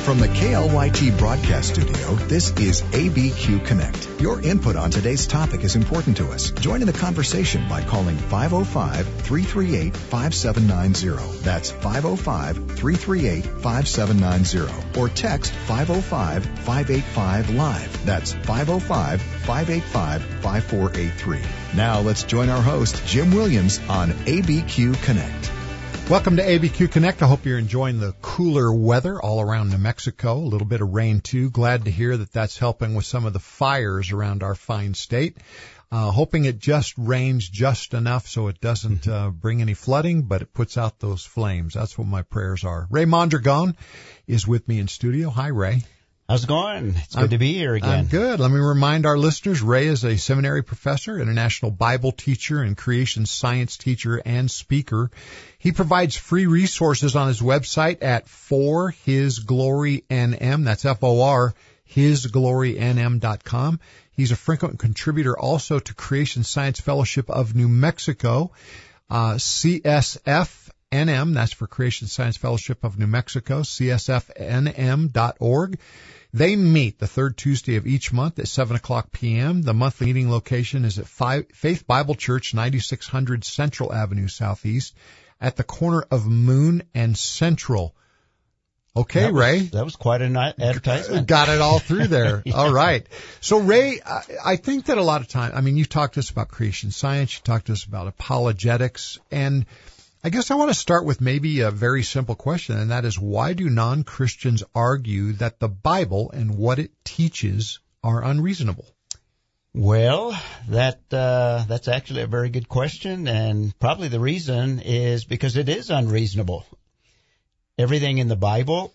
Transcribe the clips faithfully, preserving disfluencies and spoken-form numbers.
From the K L Y T broadcast studio, this is A B Q Connect. Your input on today's topic is important to us. Join in the conversation by calling five oh five, three three eight, five seven nine zero. That's five oh five, three three eight, five seven nine zero. Or text five oh five, five eight five, LIVE. That's five oh five, five eight five, five four eight three. Now let's join our host, Jim Williams, on A B Q Connect. Welcome to A B Q Connect. I hope you're enjoying the cooler weather all around New Mexico. A little bit of rain, too. Glad to hear that that's helping with some of the fires around our fine state. Uh, hoping it just rains just enough so it doesn't uh, bring any flooding, but it puts out those flames. That's what my prayers are. Ray Mondragon is with me in studio. Hi, Ray. How's it going? It's good I'm, to be here again. I'm good. Let me remind our listeners, Ray is a seminary professor, international Bible teacher, and creation science teacher and speaker. He provides free resources on his website at For His Glory N M. That's F O R, his glory N M dot com. He's a frequent contributor also to Creation Science Fellowship of New Mexico, uh, C S F N M. That's for Creation Science Fellowship of New Mexico, C S F N M dot org. They meet the third Tuesday of each month at seven o'clock p.m. The monthly meeting location is at Faith Bible Church, ninety-six hundred Central Avenue Southeast, at the corner of Moon and Central. Okay, that was, Ray. That was quite an advertisement. Got it all through there. Yeah. All right. So, Ray, I, I think that a lot of time, I mean, you talked to us about creation science, you talked to us about apologetics, and I guess I want to start with maybe a very simple question, and that is, why do non-Christians argue that the Bible and what it teaches are unreasonable? Well, that uh, that's actually a very good question, and probably the reason is because it is unreasonable. Everything in the Bible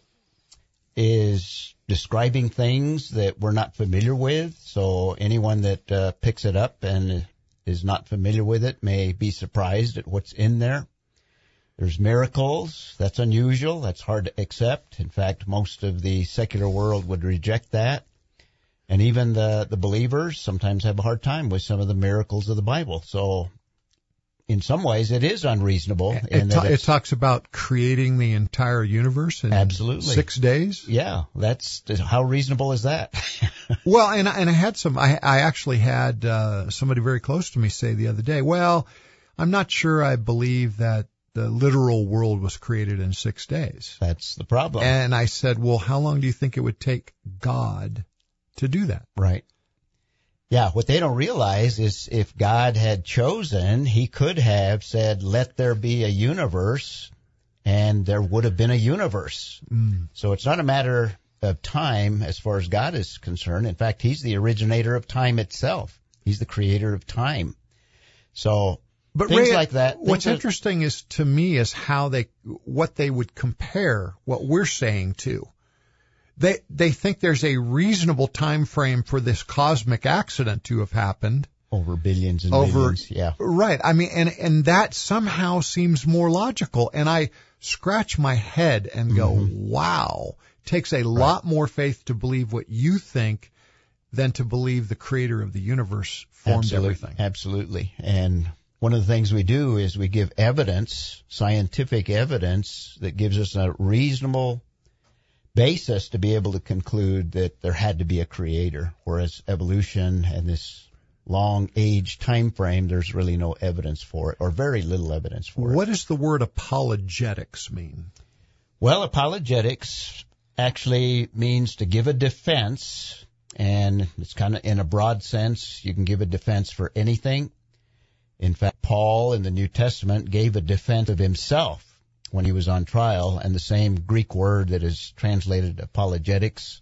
is describing things that we're not familiar with, so anyone that uh, picks it up and is not familiar with it may be surprised at what's in there. There's miracles. That's unusual. That's hard to accept. In fact, most of the secular world would reject that. And even the, the believers sometimes have a hard time with some of the miracles of the Bible. So in some ways, it is unreasonable. It, in ta- that it talks about creating the entire universe in absolutely. six days. Yeah, that's how reasonable is that? Well, and, and I had some, I, I actually had uh, somebody very close to me say the other day, well, I'm not sure I believe that the literal world was created in six days. That's the problem. And I said, well, how long do you think it would take God to do that? Right. Yeah, what they don't realize is if God had chosen, he could have said, let there be a universe, and there would have been a universe. Mm. So it's not a matter of time as far as God is concerned. In fact, he's the originator of time itself. He's the creator of time. So But things Ray, like that. What's that, interesting is to me is how they, what they would compare what we're saying to. They they think there's a reasonable time frame for this cosmic accident to have happened over billions and over, millions. Yeah, right. I mean, and and that somehow seems more logical. And I scratch my head and go, mm-hmm. wow, it takes a right. lot more faith to believe what you think than to believe the creator of the universe formed Absolutely. everything. Absolutely, and one of the things we do is we give evidence, scientific evidence, that gives us a reasonable basis to be able to conclude that there had to be a creator, whereas evolution and this long age time frame, there's really no evidence for it, or very little evidence for it. What does the word apologetics mean? Well, apologetics actually means to give a defense, and it's kind of in a broad sense. You can give a defense for anything. In fact, Paul in the New Testament gave a defense of himself when he was on trial, and the same Greek word that is translated apologetics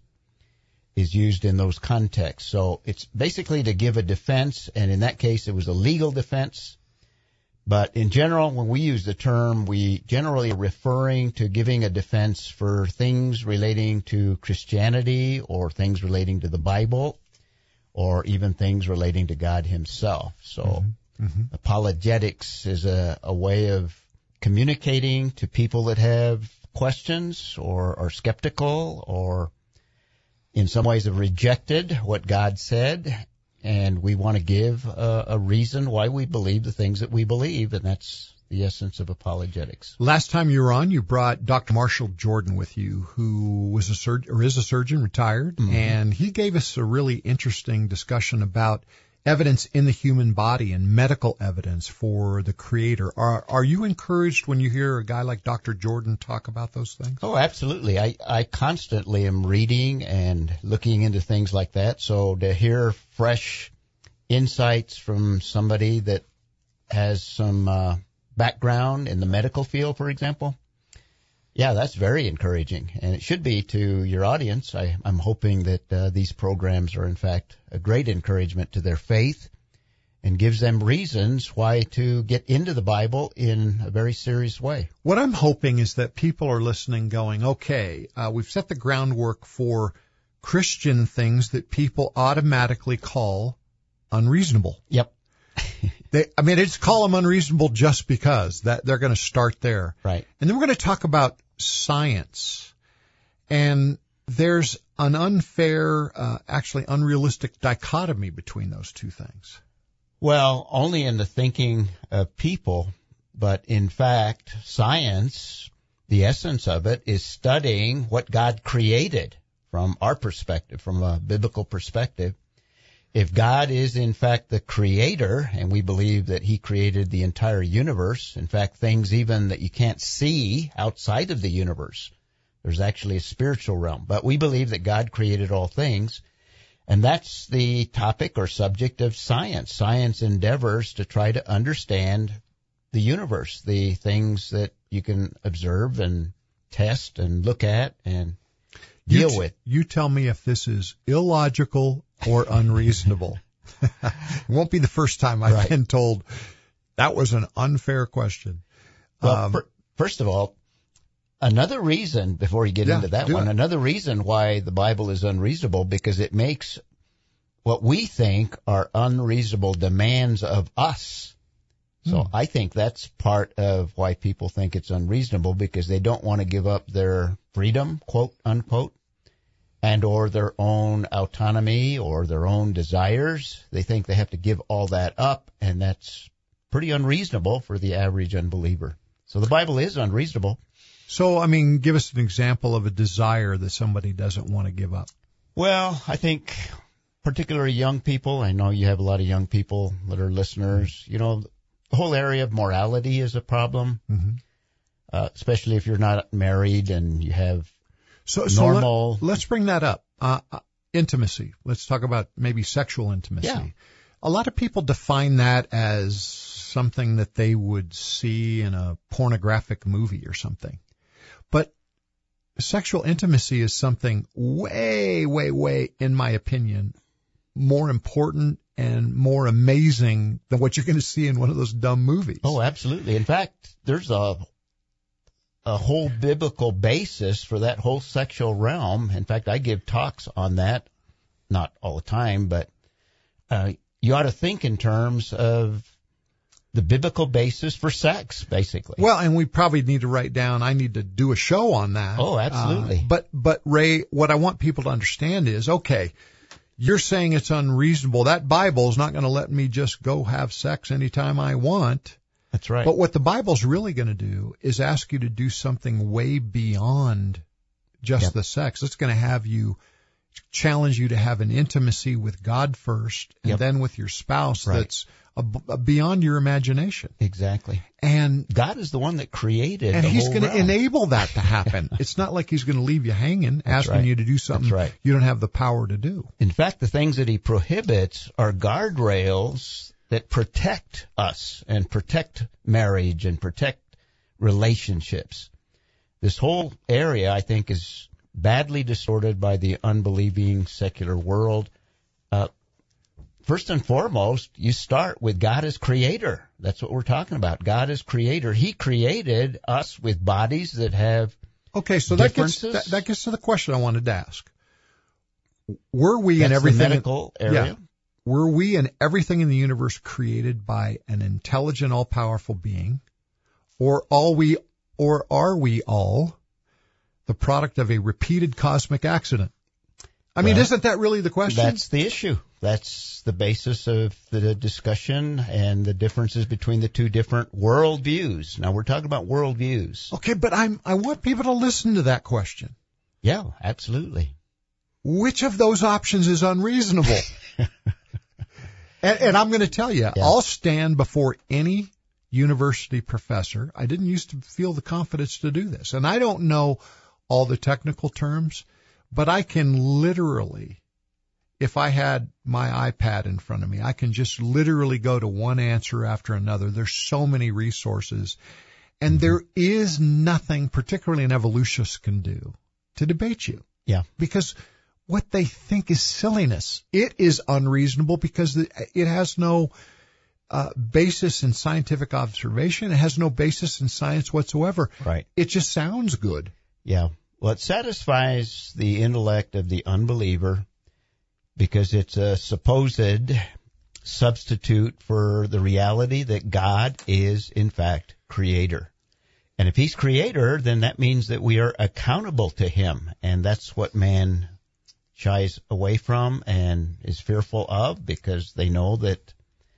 is used in those contexts. So it's basically to give a defense, and in that case it was a legal defense. But in general, when we use the term, we generally are referring to giving a defense for things relating to Christianity or things relating to the Bible or even things relating to God himself. So mm-hmm. Mm-hmm. apologetics is a, a way of communicating to people that have questions or are skeptical or in some ways have rejected what God said, and we want to give a, a reason why we believe the things that we believe, and that's the essence of apologetics. Last time you were on, you brought Doctor Marshall Jordan with you, who was a surgeon or is a surgeon, retired, mm-hmm. and he gave us a really interesting discussion about evidence in the human body and medical evidence for the Creator. Are are you encouraged when you hear a guy like Doctor Jordan talk about those things? Oh, absolutely. I, I constantly am reading and looking into things like that. So to hear fresh insights from somebody that has some uh, background in the medical field, for example, yeah, that's very encouraging, and it should be to your audience. I, I'm hoping that uh, these programs are, in fact, a great encouragement to their faith and gives them reasons why to get into the Bible in a very serious way. What I'm hoping is that people are listening going, okay, uh, we've set the groundwork for Christian things that people automatically call unreasonable. Yep. They, I mean, it's call them unreasonable just because that they're going to start there. Right. And then we're going to talk about science. And there's an unfair, uh, actually unrealistic dichotomy between those two things. Well, only in the thinking of people, but in fact, science, the essence of it is studying what God created from our perspective, from a biblical perspective. If God is, in fact, the creator, and we believe that he created the entire universe, in fact, things even that you can't see outside of the universe, there's actually a spiritual realm. But we believe that God created all things, and that's the topic or subject of science. Science endeavors to try to understand the universe, the things that you can observe and test and look at and deal you t- with. You tell me if this is illogical or unreasonable. It won't be the first time I've right. been told that was an unfair question. Well, um, per, first of all, another reason, before you get yeah, into that one, it. another reason why the Bible is unreasonable, because it makes what we think are unreasonable demands of us. So hmm. I think that's part of why people think it's unreasonable, because they don't want to give up their freedom, quote, unquote, and or their own autonomy or their own desires. They think they have to give all that up, and that's pretty unreasonable for the average unbeliever. So the Bible is unreasonable. So, I mean, give us an example of a desire that somebody doesn't want to give up. Well, I think particularly young people, I know you have a lot of young people that are listeners, you know, the whole area of morality is a problem, mm-hmm. uh, especially if you're not married and you have So, so normal. let, let's bring that up. Uh, uh, intimacy. Let's talk about maybe sexual intimacy. Yeah. A lot of people define that as something that they would see in a pornographic movie or something. But sexual intimacy is something way, way, way, in my opinion, more important and more amazing than what you're going to see in one of those dumb movies. Oh, absolutely. In fact, there's a a whole biblical basis for that whole sexual realm. In fact, I give talks on that, not all the time, but uh, you ought to think in terms of the biblical basis for sex, basically. Well, and we probably need to write down, I need to do a show on that. Oh, absolutely. Uh, but, but Ray, what I want people to understand is, okay, you're saying it's unreasonable. That Bible is not going to let me just go have sex anytime I want. That's right. But what the Bible's really going to do is ask you to do something way beyond just yep. the sex. It's going to have you, challenge you to have an intimacy with God first, and yep. then with your spouse right. that's a, a beyond your imagination. Exactly. And God is the one that created and the he's whole going to realm. enable that to happen. It's not like he's going to leave you hanging, That's asking right. you to do something right. you don't have the power to do. In fact, the things that he prohibits are guardrails that protect us and protect marriage and protect relationships. This whole area, I think, is badly distorted by the unbelieving secular world. Uh, first and foremost, you start with God as creator. That's what we're talking about. God as creator. He created us with bodies that have Okay, so that gets, that, that gets to the question I wanted to ask. Were we That's in everything the medical area? Yeah. Were we and everything in the universe created by an intelligent, all-powerful being, or all we, or are we all the product of a repeated cosmic accident? I mean, Well, isn't that really the question? That's the issue. That's the basis of the discussion and the differences between the two different worldviews. Now, we're talking about worldviews. Okay, but I'm, I want people to listen to that question. Yeah, absolutely. Which of those options is unreasonable? and, and I'm going to tell you, Yeah. I'll stand before any university professor. I didn't used to feel the confidence to do this. And I don't know all the technical terms, but I can literally, if I had my iPad in front of me, I can just literally go to one answer after another. There's so many resources. And Mm-hmm. there is nothing, particularly an evolutionist, can do to debate you. Yeah. Because what they think is silliness. It is unreasonable because it has no uh, basis in scientific observation. It has no basis in science whatsoever. Right. It just sounds good. Yeah. Well, it satisfies the intellect of the unbeliever because it's a supposed substitute for the reality that God is, in fact, creator. And if he's creator, then that means that we are accountable to him. And that's what man shies away from and is fearful of because they know that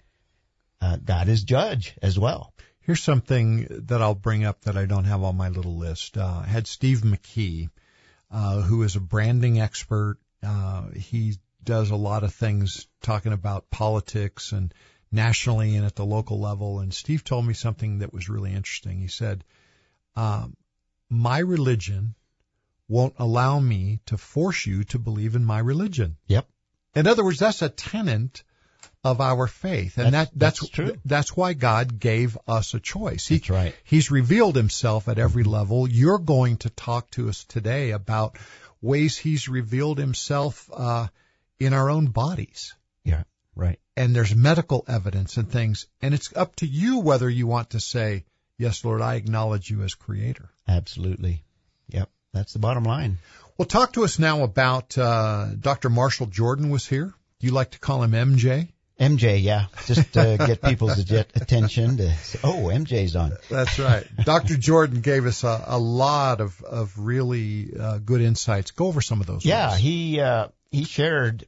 uh, God is judge as well. Here's something that I'll bring up that I don't have on my little list. Uh, I had Steve McKee, uh, who is a branding expert. Uh, he does a lot of things talking about politics and nationally and at the local level. And Steve told me something that was really interesting. He said, um, my religion won't allow me to force you to believe in my religion. Yep. In other words, that's a tenet of our faith. And That's- that, that's, that's true. That's why God gave us a choice. He, That's right. He's revealed himself at every level. You're going to talk to us today about ways he's revealed himself, uh, in our own bodies. Yeah. Right. And there's medical evidence and things. And it's up to you whether you want to say, yes, Lord, I acknowledge you as creator. Absolutely. Yep. That's the bottom line. Well, talk to us now about, uh, Doctor Marshall Jordan was here. You like to call him M J? M J, yeah, just to get people's attention to say, oh, M J's on. That's right. Doctor Jordan gave us a, a lot of, of really uh, good insights. Go over some of those. Yeah, ones. he uh, he shared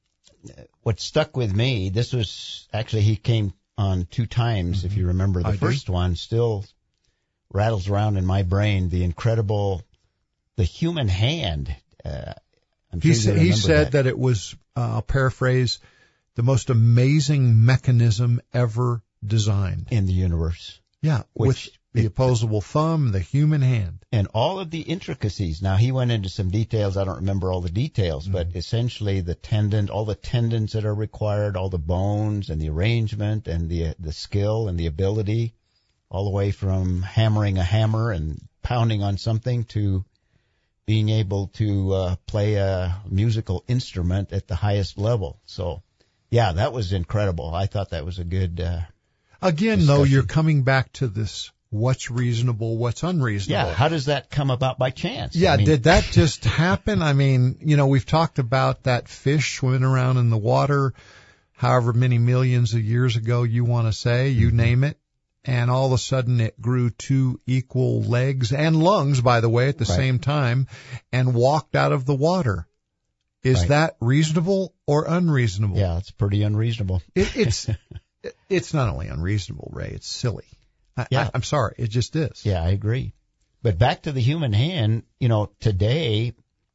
what stuck with me. This was actually, he came on two times, mm-hmm. if you remember. The I first do. one still rattles around in my brain, the incredible, the human hand. Uh, I'm he sure sa- you he remember said that. that it was, uh, I'll paraphrase, the most amazing mechanism ever designed. In the universe. Yeah, Which with the it- opposable thumb, the human hand. And all of the intricacies. Now, he went into some details. I don't remember all the details, Mm-hmm. but essentially the tendon, all the tendons that are required, all the bones and the arrangement and the the skill and the ability, all the way from hammering a hammer and pounding on something to being able to uh, play a musical instrument at the highest level. So, yeah, that was incredible. I thought that was a good uh, Again, discussion. though, you're coming back to this, what's reasonable, what's unreasonable. Yeah, how does that come about by chance? Yeah, I mean, did that just happen? I mean, you know, we've talked about that fish swimming around in the water, however many millions of years ago you want to say, you Mm-hmm. name it, and all of a sudden it grew two equal legs and lungs, by the way, at the Right. same time, and walked out of the water. Is Right. that reasonable or unreasonable? Yeah, it's pretty unreasonable. It, it's it's not only unreasonable, Ray, it's silly. I, Yeah. I, I'm sorry, it just is. Yeah, I agree. But back to the human hand, you know, today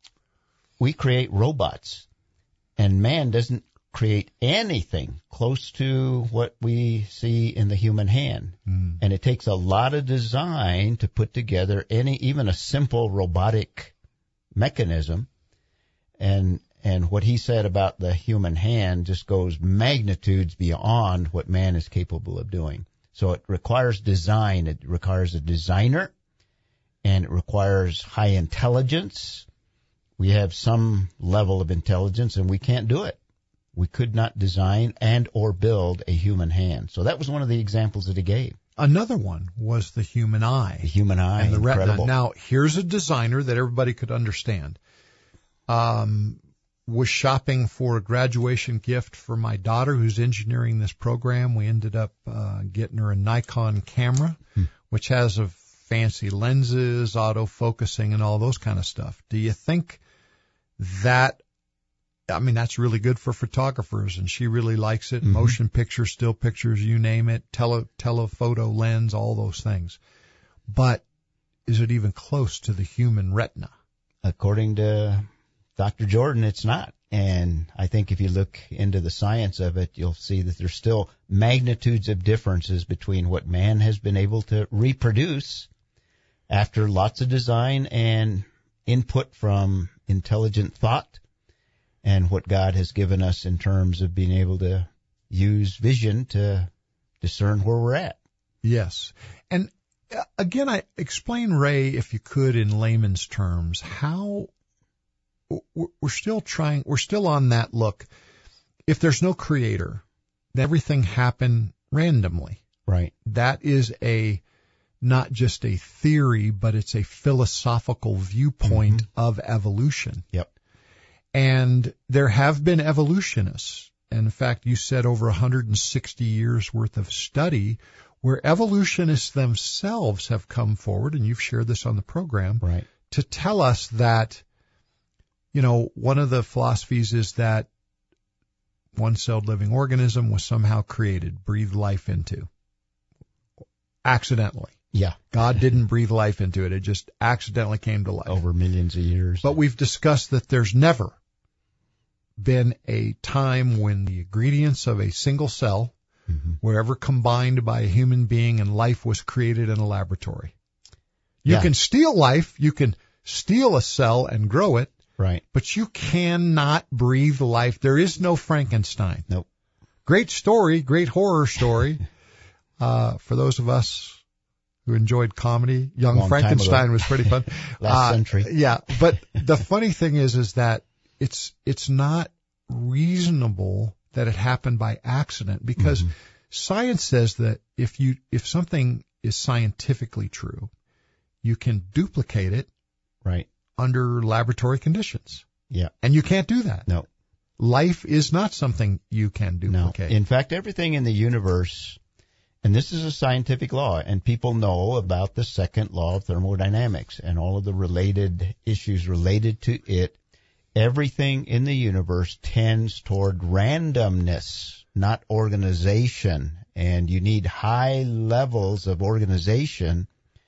we create robots and man doesn't create anything close to what we see in the human hand. Mm. And it takes a lot of design to put together any, even a simple robotic mechanism. And, and what he said about the human hand just goes magnitudes beyond what man is capable of doing. So it requires design. It requires a designer, and it requires high intelligence. We have some level of intelligence, and we can't do it. We could not design and or build a human hand. So that was one of the examples that he gave. Another one was the human eye. The human eye, And the retina. incredible. Now, here's a designer that everybody could understand. Um, was shopping for a graduation gift for my daughter who's engineering this program. We ended up uh, getting her a Nikon camera, Hmm. which has a fancy lenses, auto-focusing, and all those kind of stuff. Do you think that I mean, that's really good for photographers, and she really likes it. Mm-hmm. Motion pictures, still pictures, you name it, tele, telephoto lens, all those things. But is it even close to the human retina? According to Doctor Jordan, it's not. And I think if you look into the science of it, you'll see that there's still magnitudes of differences between what man has been able to reproduce after lots of design and input from intelligent thought, and what God has given us in terms of being able to use vision to discern where we're at. Yes. And uh, again, I explain, Ray, if you could, in layman's terms, how we're still trying, we're still on that look. If there's no creator, then everything happened randomly. Right. That is a, not just a theory, but it's a philosophical viewpoint mm-hmm. of evolution. Yep. And there have been evolutionists. And in fact, you said over one hundred sixty years worth of study where evolutionists themselves have come forward, and you've shared this on the program, right, to tell us that, you know, one of the philosophies is that one-celled living organism was somehow created, breathed life into, accidentally. Yeah. God didn't breathe life into it. It just accidentally came to life. Over millions of years. But we've discussed that there's never been a time when the ingredients of a single cell mm-hmm. were ever combined by a human being and life was created in a laboratory. You yeah. can steal life. You can steal a cell and grow it. Right. But you cannot breathe life. There is no Frankenstein. Nope. Great story, great horror story. uh, for those of us who enjoyed comedy, Young Long Frankenstein was pretty fun. Last uh, century. Yeah. But the funny thing is, is that it's, it's not reasonable that it happened by accident, because mm-hmm. science says that if you, if something is scientifically true, you can duplicate it. Right. Under laboratory conditions. Yeah. And you can't do that. No. Life is not something you can duplicate. No. In fact, everything in the universe, and this is a scientific law, and people know about the second law of thermodynamics and all of the related issues related to it. Everything in the universe tends toward randomness, not organization. And you need high levels of organization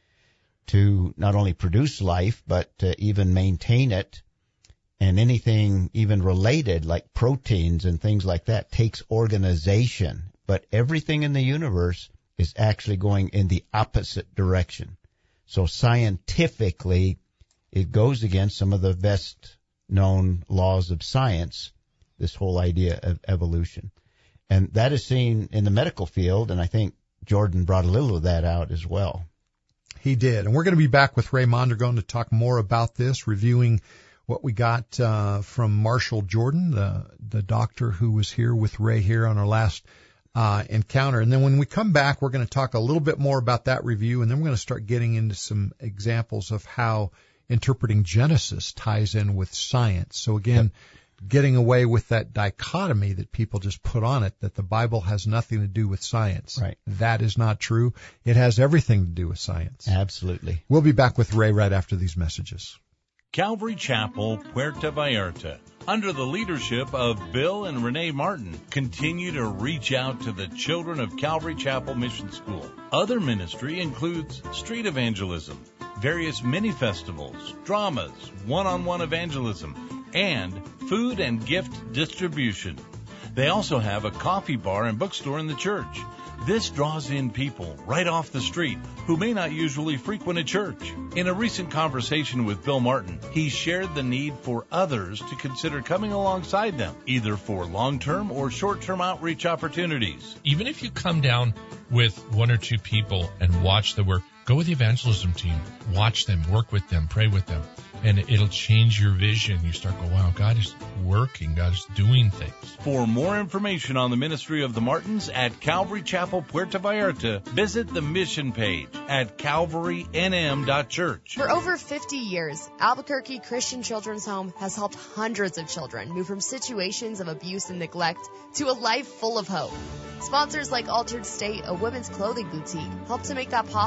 to not only produce life, but to even maintain it. And anything even related, like proteins and things like that, takes organization. But everything in the universe is actually going in the opposite direction. So scientifically, it goes against some of the best known laws of science, this whole idea of evolution. And that is seen in the medical field, and I think Jordan brought a little of that out as well. He did. And we're going to be back with Ray Mondragon to talk more about this, reviewing what we got uh, from Marshall Jordan, the the doctor who was here with Ray here on our last uh, encounter. And then when we come back, we're going to talk a little bit more about that review, and then we're going to start getting into some examples of how interpreting Genesis ties in with science. So again, yep. getting away with that dichotomy that people just put on it, that the Bible has nothing to do with science. Right. That is not true. It has everything to do with science. Absolutely. We'll be back with Ray right after these messages. Calvary Chapel, Puerto Vallarta, under the leadership of Bill and Renee Martin, continue to reach out to the children of Calvary Chapel Mission School. Other ministry includes street evangelism, various mini festivals, dramas, one-on-one evangelism, and food and gift distribution. They also have a coffee bar and bookstore in the church. This draws in people right off the street who may not usually frequent a church. In a recent conversation with Bill Martin, he shared the need for others to consider coming alongside them, either for long-term or short-term outreach opportunities. Even if you come down with one or two people and watch the work, go with the evangelism team, watch them, work with them, pray with them, and it'll change your vision. You start going, wow, God is working, God is doing things. For more information on the ministry of the Martins at Calvary Chapel, Puerto Vallarta, visit the mission page at calvary n m dot church. For over fifty years, Albuquerque Christian Children's Home has helped hundreds of children move from situations of abuse and neglect to a life full of hope. Sponsors like Altered State, a women's clothing boutique, help to make that possible, like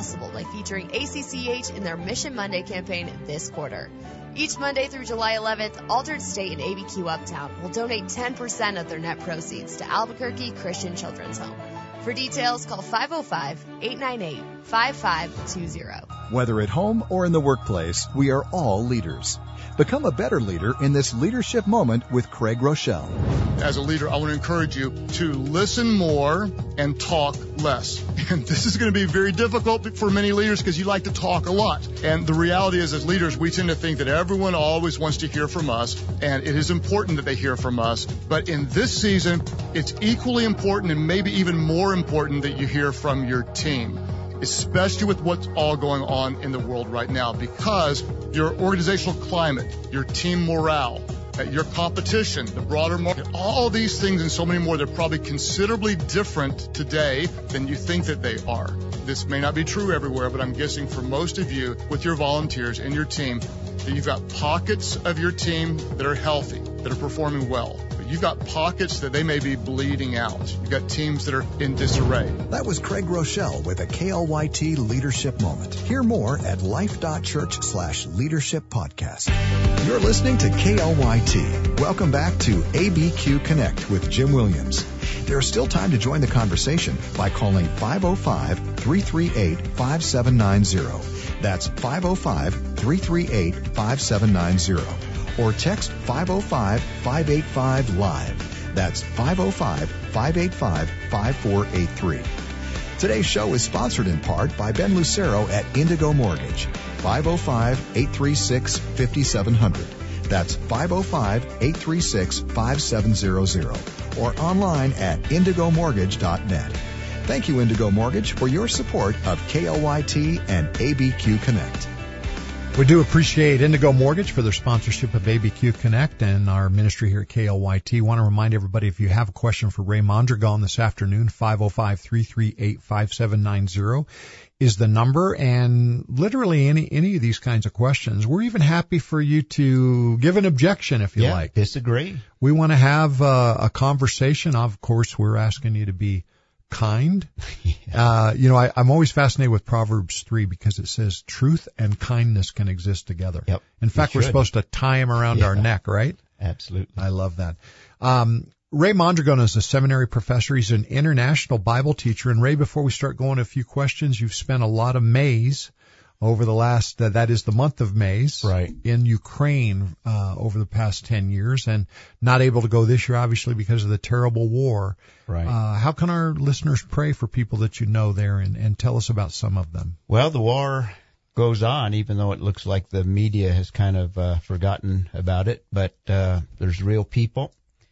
featuring A C C H in their Mission Monday campaign this quarter. Each Monday through July eleventh, Aldridge State and A B Q Uptown will donate ten percent of their net proceeds to Albuquerque Christian Children's Home. For details, call five oh five, eight nine eight, five five two zero. Whether at home or in the workplace, we are all leaders. Become a better leader in this leadership moment with Craig Rochelle. As a leader, I want to encourage you to listen more and talk less. And this is going to be very difficult for many leaders because you like to talk a lot. And the reality is, as leaders, we tend to think that everyone always wants to hear from us, and it is important that they hear from us. But in this season, it's equally important and maybe even more important that you hear from your team, especially with what's all going on in the world right now, because your organizational climate, your team morale, uh, your competition, the broader market, all these things and so many more, they're probably considerably different today than you think that they are. This may not be true everywhere, but I'm guessing for most of you with your volunteers and your team, that you've got pockets of your team that are healthy, that are performing well. You've got pockets that they may be bleeding out. You've got teams that are in disarray. That was Craig Rochelle with a K L Y T Leadership Moment. Hear more at life.church slash leadership podcast. You're listening to K L Y T. Welcome back to A B Q Connect with Jim Williams. There's still time to join the conversation by calling five oh five, three three eight, five seven nine zero. That's five oh five, three three eight, five seven nine zero. Or text five oh five, five eight five, live. That's five oh five, five eight five, five four eight three. Today's show is sponsored in part by Ben Lucero at Indigo Mortgage. five oh five, eight three six, five seven zero zero. That's five oh five, eight three six, five seven zero zero. Or online at indigo mortgage dot net. Thank you, Indigo Mortgage, for your support of K L Y T and A B Q Connect. We do appreciate Indigo Mortgage for their sponsorship of A B Q Connect and our ministry here at K L Y T. Want to remind everybody, if you have a question for Ray Mondragon this afternoon, five oh five, three three eight, five seven nine zero is the number. And literally any any of these kinds of questions, we're even happy for you to give an objection if you yeah, like. Disagree. We want to have uh, a conversation. Of course, we're asking you to be kind. yeah. Uh, you know, I, I'm always fascinated with Proverbs three because it says truth and kindness can exist together. Yep. In fact, we're supposed to tie them around yeah. our neck, right? Absolutely. I love that. Um, Ray Mondragon is a seminary professor. He's an international Bible teacher. And Ray, before we start going to a few questions, you've spent a lot of Mays over the last, uh, that is the month of Mays, right, in Ukraine uh, over the past ten years, and not able to go this year, obviously, because of the terrible war. Right. Uh, how can our listeners pray for people that you know there, and, and tell us about some of them? Well, the war goes on, even though it looks like the media has kind of uh, forgotten about it, but uh, there's real people.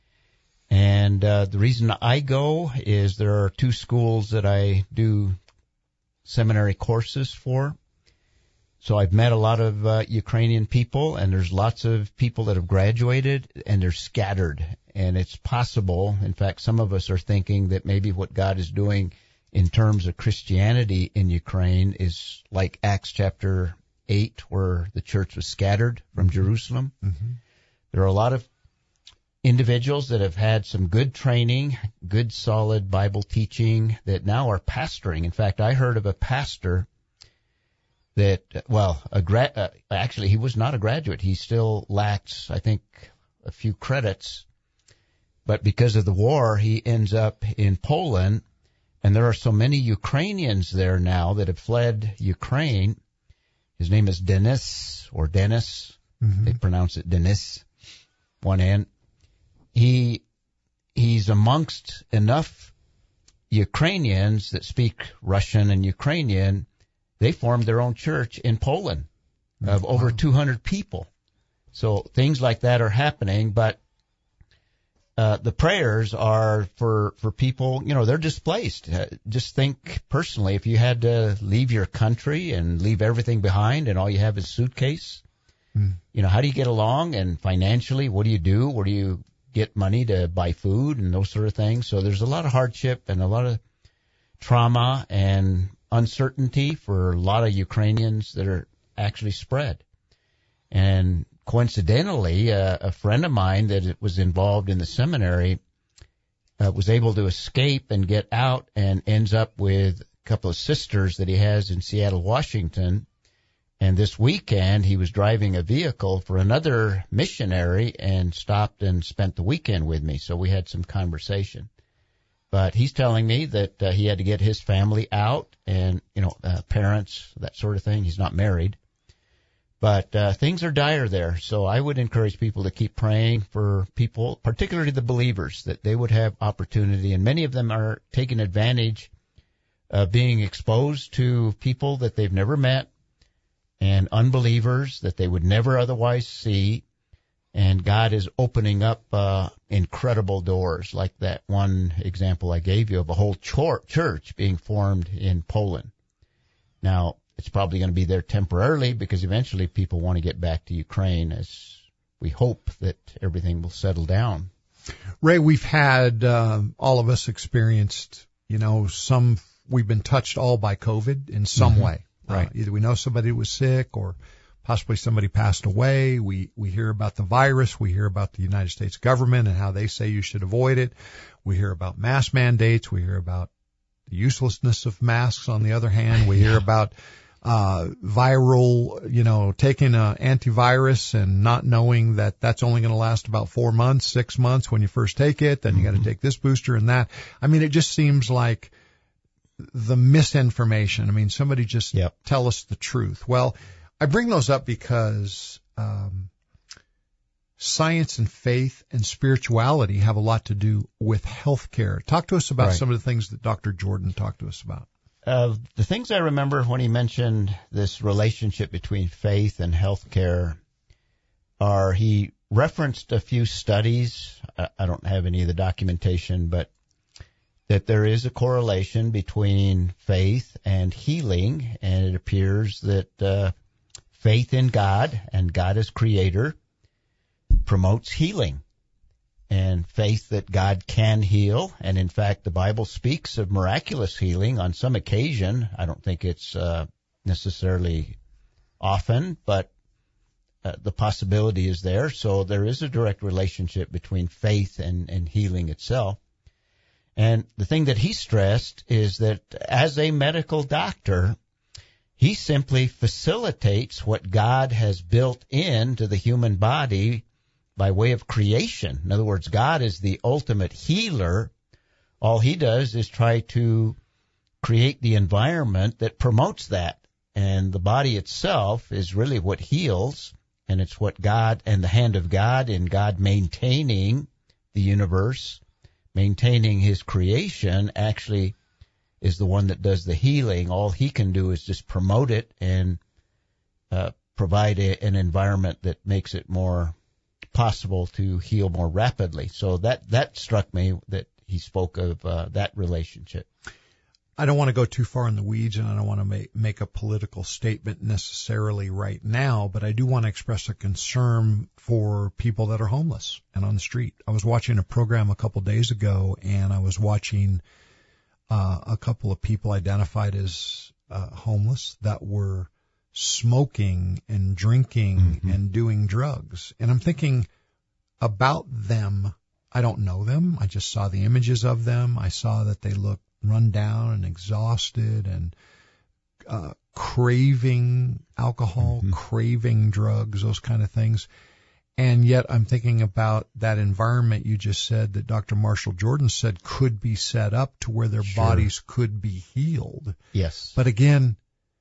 And uh, the reason I go is there are two schools that I do seminary courses for. So I've met a lot of uh, Ukrainian people, and there's lots of people that have graduated, and they're scattered. And it's possible, in fact, some of us are thinking that maybe what God is doing in terms of Christianity in Ukraine is like Acts chapter eight, where the church was scattered from Jerusalem. Mm-hmm. There are a lot of individuals that have had some good training, good solid Bible teaching, that now are pastoring. In fact, I heard of a pastor that, well, a gra- uh, actually he was not a graduate. He still lacks, I think, a few credits. But because of the war, he ends up in Poland, and there are so many Ukrainians there now that have fled Ukraine. His name is Denis, or Dennis. Mm-hmm. They pronounce it Denis, one N. He, he's amongst enough Ukrainians that speak Russian and Ukrainian. They formed their own church in Poland of wow. over two hundred people. So things like that are happening, but uh, the prayers are for, for people, you know, they're displaced. Uh, just think personally, if you had to leave your country and leave everything behind and all you have is suitcase, mm. you know, how do you get along? And financially, what do you do? Where do you get money to buy food and those sort of things? So there's a lot of hardship and a lot of trauma and uncertainty for a lot of Ukrainians that are actually spread. And coincidentally, uh, a friend of mine that was involved in the seminary uh, was able to escape and get out and ends up with couple of sisters that he has in Seattle, Washington. And this weekend, he was driving a vehicle for another missionary and stopped and spent the weekend with me. So we had some conversation. But he's telling me that uh, he had to get his family out and, you know, uh, parents, that sort of thing. He's not married. But uh, things are dire there. So I would encourage people to keep praying for people, particularly the believers, that they would have opportunity. And many of them are taking advantage of being exposed to people that they've never met, and unbelievers that they would never otherwise see. And God is opening up uh, incredible doors, like that one example I gave you of a whole church being formed in Poland. Now, it's probably going to be there temporarily because eventually people want to get back to Ukraine, as we hope that everything will settle down. Ray, we've had, uh, all of us experienced, you know, some, we've been touched all by COVID in some mm-hmm. way. Right. Uh, either we know somebody was sick or possibly somebody passed away. We, we hear about the virus. We hear about the United States government and how they say you should avoid it. We hear about mask mandates. We hear about the uselessness of masks. On the other hand, we yeah. hear about, uh, viral, you know, taking an antivirus and not knowing that that's only going to last about four months, six months when you first take it. Then mm-hmm. you got to take this booster and that. I mean, it just seems like the misinformation. I mean, somebody just yep. tell us the truth. Well, I bring those up because um, science and faith and spirituality have a lot to do with healthcare. Talk to us about right. some of the things that Doctor Jordan talked to us about. Uh, the things I remember when he mentioned this relationship between faith and healthcare are he referenced a few studies. I, I don't have any of the documentation, but that there is a correlation between faith and healing, and it appears that uh, faith in God and God as creator promotes healing, and faith that God can heal. And in fact, the Bible speaks of miraculous healing on some occasion. I don't think it's uh, necessarily often, but uh, the possibility is there. So there is a direct relationship between faith and, and healing itself. And the thing that he stressed is that as a medical doctor, he simply facilitates what God has built into the human body by way of creation. In other words, God is the ultimate healer. All he does is try to create the environment that promotes that. And the body itself is really what heals, and it's what God and the hand of God in God maintaining the universe, maintaining his creation, actually is the one that does the healing. All he can do is just promote it and uh, provide a, an environment that makes it more possible to heal more rapidly. So that, that struck me, that he spoke of uh, that relationship. I don't want to go too far in the weeds, and I don't want to make, make a political statement necessarily right now, but I do want to express a concern for people that are homeless and on the street. I was watching a program a couple days ago, and I was watching uh, a couple of people identified as uh, homeless that were smoking and drinking mm-hmm. and doing drugs. And I'm thinking about them. I don't know them. I just saw the images of them. I saw that they looked run down and exhausted and uh, craving alcohol, mm-hmm. craving drugs, those kind of things. And yet I'm thinking about that environment you just said that Doctor Marshall Jordan said could be set up to where their sure. bodies could be healed. Yes. But again,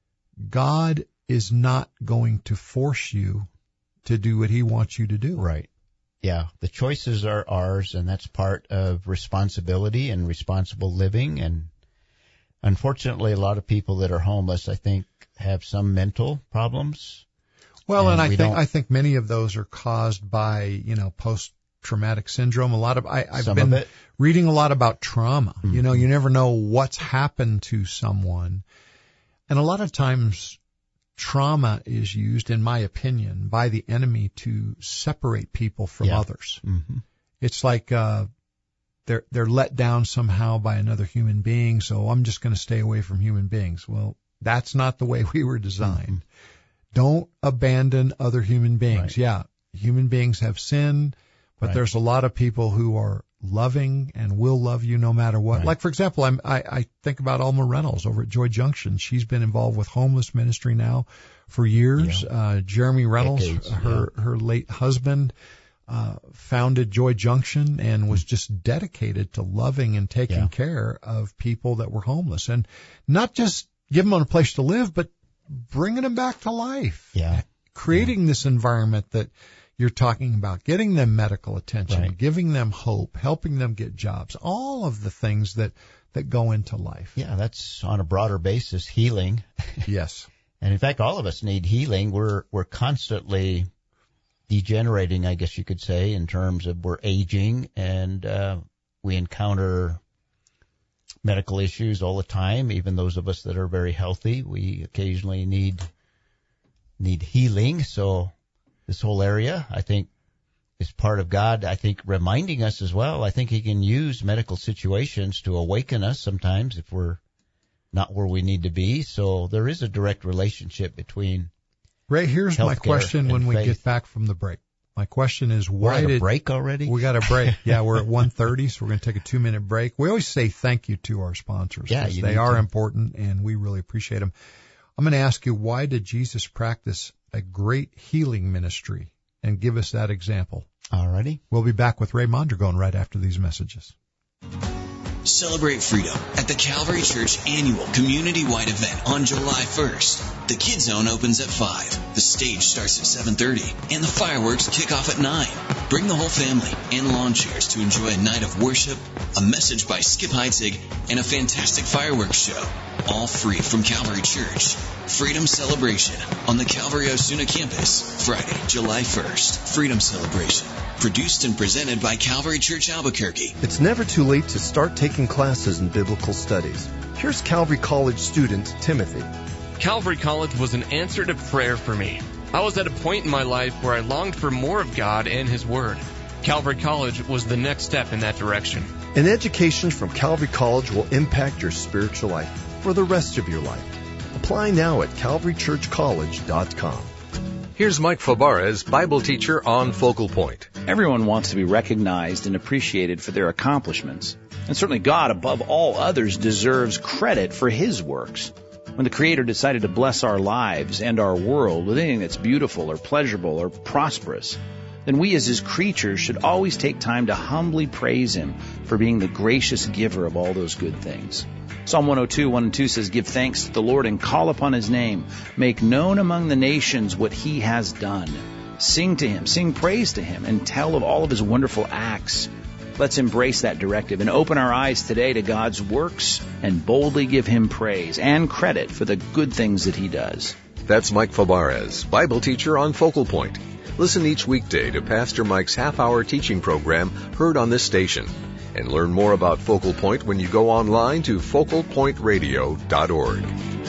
God is not going to force you to do what he wants you to do. Right. Yeah, the choices are ours, and that's part of responsibility and responsible living. And unfortunately, a lot of people that are homeless, I think, have some mental problems. Well, and, and I think don't... I think many of those are caused by, you know, post-traumatic syndrome. A lot of I, I've some been of it. reading a lot about trauma. Mm-hmm. You know, you never know what's happened to someone, and a lot of times trauma is used, in my opinion, by the enemy to separate people from yeah. others. Mm-hmm. It's like uh they're they're let down somehow by another human being, so I'm just going to stay away from human beings. Well, that's not the way we were designed. Mm-hmm. Don't abandon other human beings. Right. Yeah, human beings have sinned, but right. there's a lot of people who are loving and will love you no matter what. Right. Like, for example, I'm, I, I think about Alma Reynolds over at Joy Junction. She's been involved with homeless ministry now for years. Yeah. Uh, Jeremy Reynolds, Decades, her, yeah. her late husband, uh, founded Joy Junction and was just dedicated to loving and taking Yeah. care of people that were homeless, and not just giving them a place to live, but bringing them back to life. Yeah. Creating yeah. this environment that you're talking about, getting them medical attention, Right. giving them hope, helping them get jobs, all of the things that, that go into life. Yeah, that's on a broader basis, healing. Yes. And in fact, all of us need healing. We're, we're constantly degenerating, I guess you could say, in terms of we're aging, and, uh, we encounter medical issues all the time. Even those of us that are very healthy, we occasionally need, need healing. So, this whole area, I think, is part of God, I think, reminding us as well. I think he can use medical situations to awaken us sometimes if we're not where we need to be. So there is a direct relationship between Ray, here's my healthcare question when and we faith. get back from the break. My question is, We're why at a did break already? we got a break? Yeah, we're at one thirty, so we're going to take a two-minute break. We always say thank you to our sponsors, Yeah, because you they need are to. important, and we really appreciate them. I'm going to ask you, why did Jesus practice a great healing ministry? And give us that example. Alrighty. We'll be back with Ray Mondragon right after these messages. Celebrate freedom at the Calvary Church annual community-wide event on July first. The Kids Zone opens at five. The stage starts at seven thirty, and the fireworks kick off at nine. Bring the whole family and lawn chairs to enjoy a night of worship, a message by Skip Heitzig, and a fantastic fireworks show. All free from Calvary Church. Freedom Celebration on the Calvary Osuna campus, Friday, July first. Freedom Celebration, produced and presented by Calvary Church Albuquerque. It's never too late to start taking classes in biblical studies. Here's Calvary College student Timothy. Calvary College was an answer to prayer for me. I was at a point in my life where I longed for more of God and His Word. Calvary College was the next step in that direction. An education from Calvary College will impact your spiritual life for the rest of your life. Apply now at calvary church college dot com. Here's Mike Fabarez, Bible teacher on Focal Point. Everyone wants to be recognized and appreciated for their accomplishments. And certainly God, above all others, deserves credit for His works. When the Creator decided to bless our lives and our world with anything that's beautiful or pleasurable or prosperous, then we as His creatures should always take time to humbly praise Him for being the gracious giver of all those good things. Psalm one oh two, one and two says, "Give thanks to the Lord and call upon His name. Make known among the nations what He has done. Sing to Him, sing praise to Him, and tell of all of His wonderful acts." Let's embrace that directive and open our eyes today to God's works and boldly give Him praise and credit for the good things that He does. That's Mike Fabarez, Bible teacher on Focal Point. Listen each weekday to Pastor Mike's half-hour teaching program heard on this station. And learn more about Focal Point when you go online to focal point radio dot org.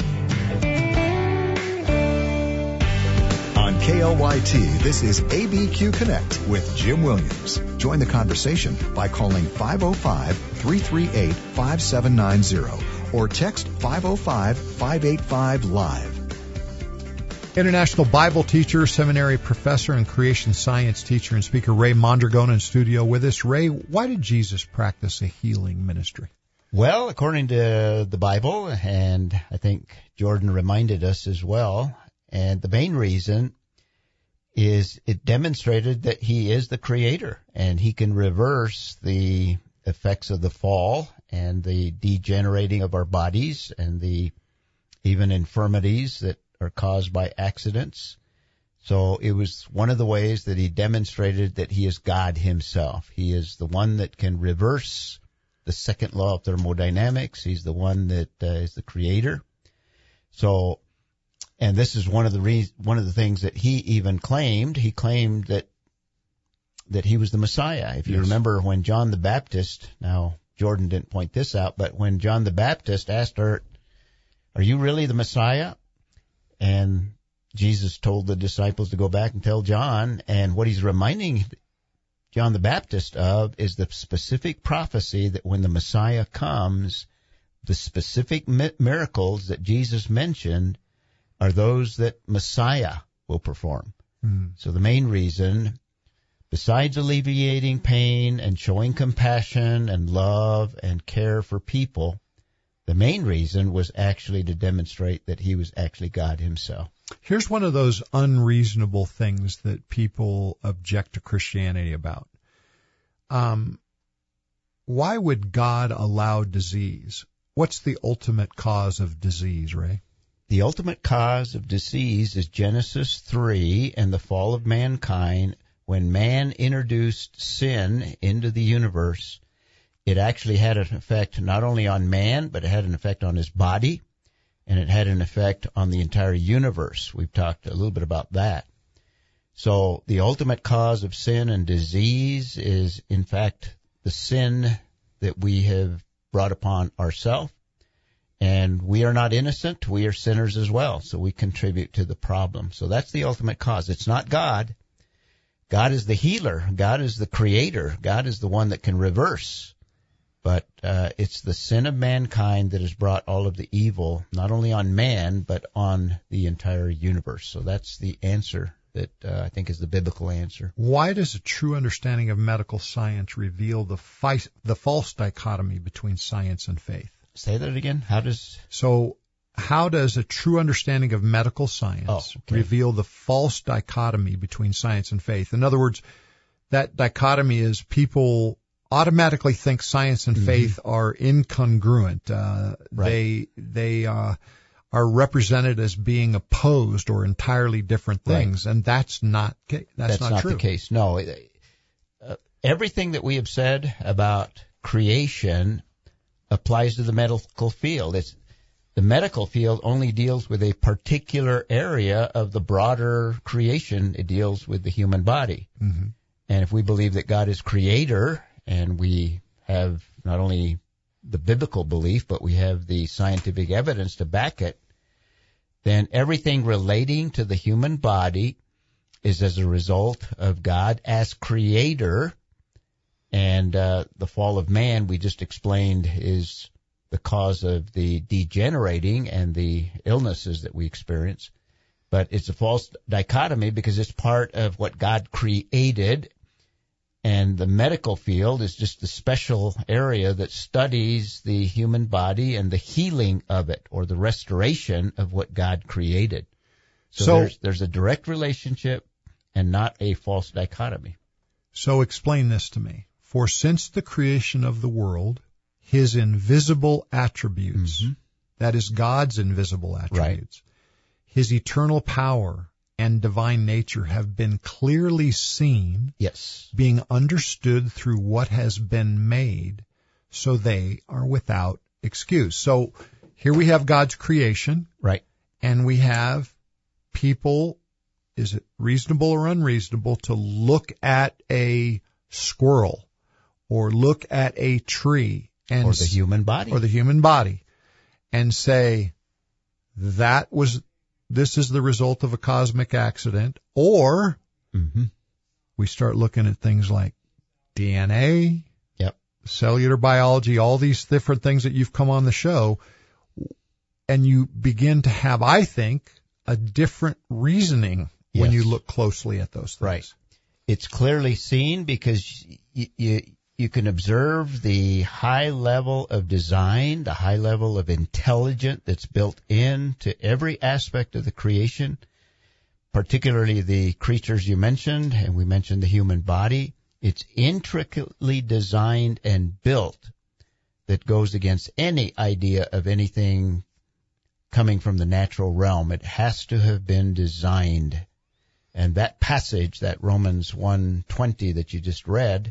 On K L Y T, this is A B Q Connect with Jim Williams. Join the conversation by calling five oh five, three three eight, five seven nine zero or text five oh five, five eight five, live. International Bible teacher, seminary professor, and creation science teacher and speaker Ray Mondragon in studio with us. Ray, why did Jesus practice a healing ministry? Well, according to the Bible, and I think Jordan reminded us as well, and the main reason is it demonstrated that He is the Creator, and He can reverse the effects of the fall and the degenerating of our bodies and the even infirmities that are caused by accidents. So it was one of the ways that He demonstrated that He is God Himself. He is the one that can reverse the second law of thermodynamics. He's the one that uh, is the Creator. So, and this is one of the re- one of the things that He even claimed. He claimed that that He was the Messiah. If you yes. remember when John the Baptist, now Jordan didn't point this out, but when John the Baptist asked her, "Are you really the Messiah?" And Jesus told the disciples to go back and tell John, and what He's reminding John the Baptist of is the specific prophecy that when the Messiah comes, the specific mi- miracles that Jesus mentioned are those that Messiah will perform. Mm. So the main reason besides alleviating pain and showing compassion and love and care for people, the main reason was actually to demonstrate that he was actually God himself. Here's one of those unreasonable things that people object to Christianity about. Um, why would God allow disease? What's the ultimate cause of disease, Ray? The ultimate cause of disease is Genesis three and the fall of mankind. When man introduced sin into the universe, it actually had an effect not only on man, but it had an effect on his body, and it had an effect on the entire universe. We've talked a little bit about that. So the ultimate cause of sin and disease is, in fact, the sin that we have brought upon ourselves. And we are not innocent. We are sinners as well. So we contribute to the problem. So that's the ultimate cause. It's not God. God is the healer. God is the creator. God is the one that can reverse. But uh, it's the sin of mankind that has brought all of the evil, not only on man, but on the entire universe. So that's the answer that uh, I think is the biblical answer. Why does a true understanding of medical science reveal the fi- the false dichotomy between science and faith? Say that again. How does... So how does a true understanding of medical science oh, okay. reveal the false dichotomy between science and faith? In other words, that dichotomy is people automatically think science and mm-hmm. faith are incongruent. Uh, right. They they uh, are represented as being opposed or entirely different things, right. and that's not that's, that's not, not true. the case. No, uh, everything that we have said about creation applies to the medical field. It's the medical field only deals with a particular area of the broader creation. It deals with the human body. Mm-hmm. And if we believe that God is creator, and we have not only the biblical belief, but we have the scientific evidence to back it, then everything relating to the human body is as a result of God as creator. And uh, the fall of man, we just explained, is the cause of the degenerating and the illnesses that we experience. But it's a false dichotomy because it's part of what God created. And the medical field is just the special area that studies the human body and the healing of it, or the restoration of what God created. So, so there's, there's a direct relationship and not a false dichotomy. So explain this to me. For since the creation of the world, his invisible attributes, mm-hmm. that is God's invisible attributes, right. his eternal power and divine nature have been clearly seen, yes, being understood through what has been made, so they are without excuse. So here we have God's creation, right, and we have people, is it reasonable or unreasonable, to look at a squirrel or look at a tree and or the human body or the human body and say that was this is the result of a cosmic accident, or mm-hmm. we start looking at things like D N A, yep, cellular biology, all these different things that you've come on the show, and you begin to have, I think, a different reasoning yes. when you look closely at those things. Right. It's clearly seen because you, you you can observe the high level of design, the high level of intelligence that's built into every aspect of the creation, particularly the creatures you mentioned, and we mentioned the human body. It's intricately designed and built that goes against any idea of anything coming from the natural realm. It has to have been designed. And that passage, that Romans one twenty that you just read,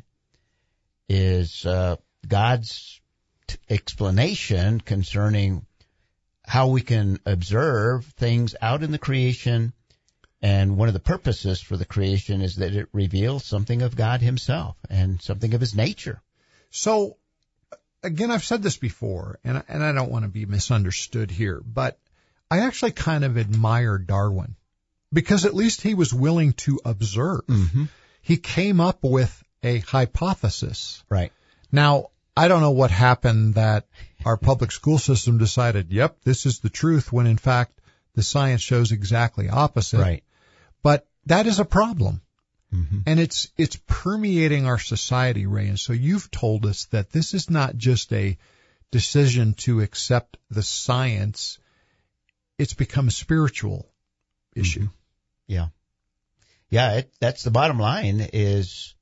is uh, God's t- explanation concerning how we can observe things out in the creation. And one of the purposes for the creation is that it reveals something of God himself and something of his nature. So, again, I've said this before, and, and I don't want to be misunderstood here, but I actually kind of admire Darwin because at least he was willing to observe. Mm-hmm. He came up with a hypothesis. Right. Now, I don't know what happened that our public school system decided, yep, this is the truth, when in fact the science shows exactly opposite. Right. But that is a problem. Mm-hmm. And it's it's permeating our society, Ray. And so you've told us that this is not just a decision to accept the science. It's become a spiritual issue. Mm-hmm. Yeah. Yeah, it, that's the bottom line is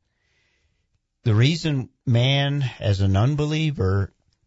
the reason man as an unbeliever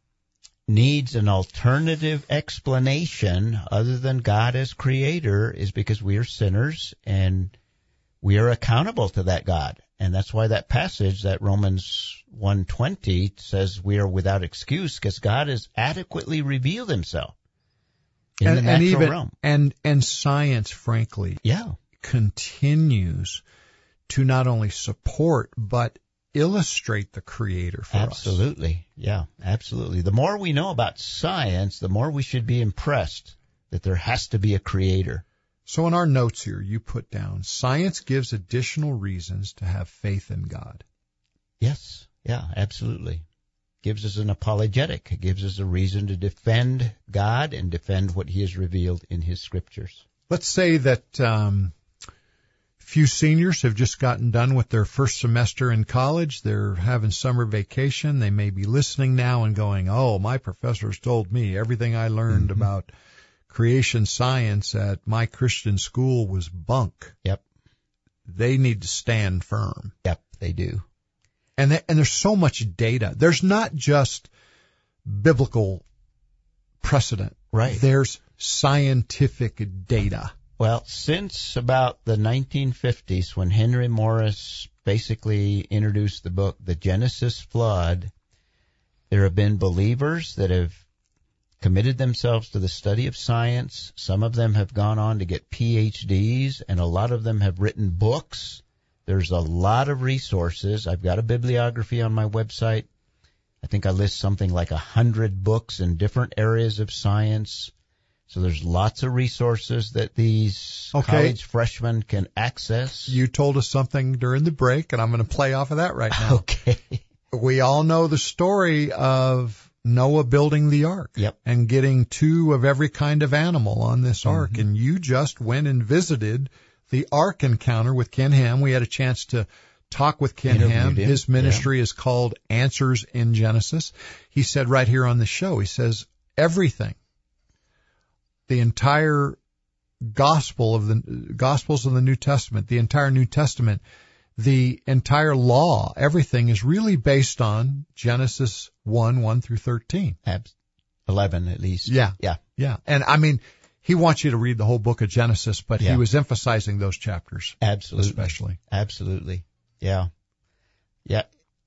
needs an alternative explanation other than God as creator is because we are sinners and we are accountable to that God. And that's why that passage, that Romans one twenty, says we are without excuse because God has adequately revealed himself in and, the natural and even, realm. And, and science, frankly, yeah. continues to not only support but illustrate the creator for absolutely. us. Absolutely. Yeah, absolutely. The more we know about science, the more we should be impressed that there has to be a creator. So in our notes here, you put down, science gives additional reasons to have faith in God. Yes. Yeah, absolutely. Gives us an apologetic. It gives us a reason to defend God and defend what he has revealed in his scriptures. Let's say that um, few seniors have just gotten done with their first semester in college. They're having summer vacation. They may be listening now and going, oh, my professors told me everything I learned mm-hmm. about creation science at my Christian school was bunk. Yep. They need to stand firm. Yep, they do. And they, and there's so much data. There's not just biblical precedent. Right. There's scientific data. Well, since about the nineteen fifties, when Henry Morris basically introduced the book, The Genesis Flood, there have been believers that have committed themselves to the study of science. Some of them have gone on to get P H Ds, and a lot of them have written books. There's a lot of resources. I've got a bibliography on my website. I think I list something like a hundred books in different areas of science. So there's lots of resources that these okay. college freshmen can access. You told us something during the break, and I'm going to play off of that right now. Okay. We all know the story of Noah building the ark yep. and getting two of every kind of animal on this mm-hmm. ark. And you just went and visited the Ark Encounter with Ken Ham. We had a chance to talk with Ken Interviewed Ham. him. His ministry yeah. is called Answers in Genesis. He said right here on the show, he says, everything, the entire gospel of the Gospels of the New Testament, the entire New Testament, the entire law, everything is really based on Genesis one, one through thirteen. eleven at least. Yeah. Yeah. Yeah. And I mean, he wants you to read the whole book of Genesis, but yeah. he was emphasizing those chapters. Absolutely. Especially. Absolutely. Yeah. Yeah.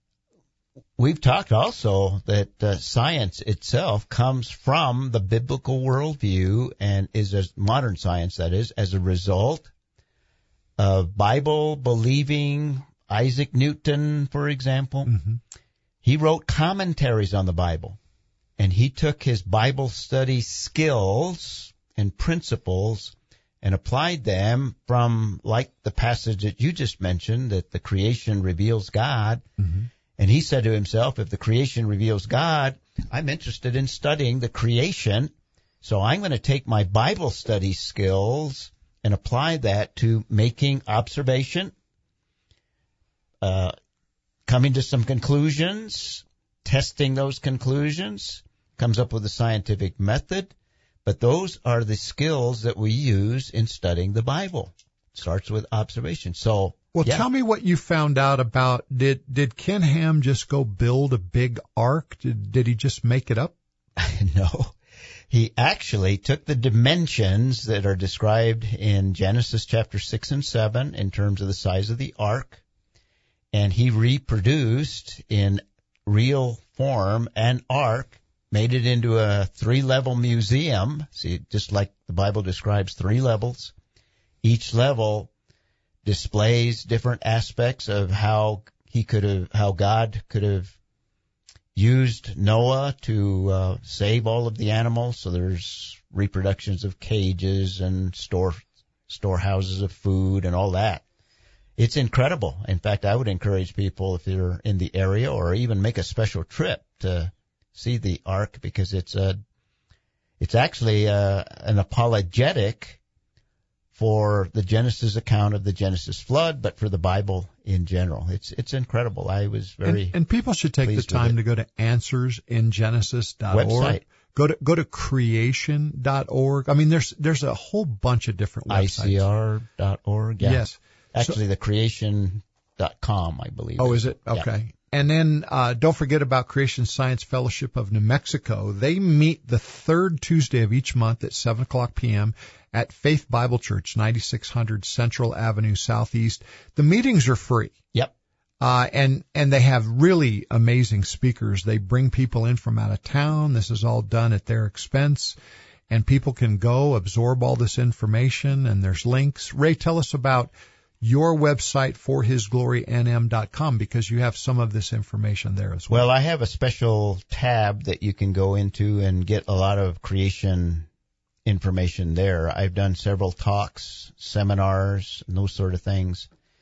We've talked also that uh, science itself comes from the biblical worldview and is a modern science, that is, as a result of Bible-believing Isaac Newton, for example. Mm-hmm. He wrote commentaries on the Bible, and he took his Bible study skills and principles and applied them from, like the passage that you just mentioned, that the creation reveals God. Mm-hmm. And he said to himself, if the creation reveals God, I'm interested in studying the creation, so I'm going to take my Bible study skills and apply that to making observation, uh, coming to some conclusions, testing those conclusions, comes up with a scientific method. But those are the skills that we use in studying the Bible. It starts with observation. So, well, yeah. tell me what you found out about, did, did Ken Ham just go build a big ark? Did, did he just make it up? No. He actually took the dimensions that are described in Genesis chapter six and seven in terms of the size of the ark, and he reproduced in real form an ark, made it into a three-level museum. See, just like the Bible describes three levels. Each level displays different aspects of how he could have, how God could have used Noah to uh, save all of the animals. So there's reproductions of cages and store storehouses of food and all that. It's incredible. In fact, I would encourage people, if they're in the area, or even make a special trip to see the ark, because it's a, it's actually a, an apologetic for the Genesis account of the Genesis flood, but for the Bible in general. It's it's incredible. I was very and, and people should take the time to go to answers in genesis dot org. Website. Go to go to creation dot org. I mean, there's there's a whole bunch of different websites. I C R dot org. Yeah. Yes. Actually, So- the creation dot com, I believe. Oh, is it? Yeah. Okay. And then uh, don't forget about Creation Science Fellowship of New Mexico. They meet the third Tuesday of each month at seven o'clock p.m. at Faith Bible Church, ninety-six hundred Central Avenue Southeast. The meetings are free. Yep. Uh, and, and they have really amazing speakers. They bring people in from out of town. This is all done at their expense. And people can go absorb all this information, and there's links. Ray, tell us about your website, for his glory n m dot com, because you have some of this information there as well. Well, I have a special tab that you can go into and get a lot of creation information there. I've done several talks, seminars, and those sort of things,